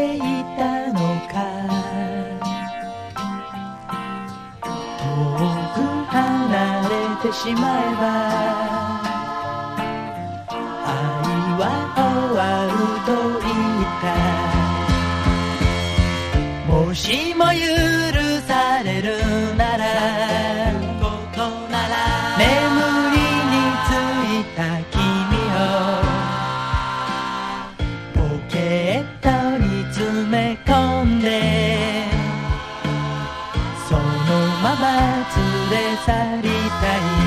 ていたのか。遠く離れてしまえば愛は終わると言った。もしも許されるなら眠りについた君をポケットに詰め込んでそのまま連れ去りたい。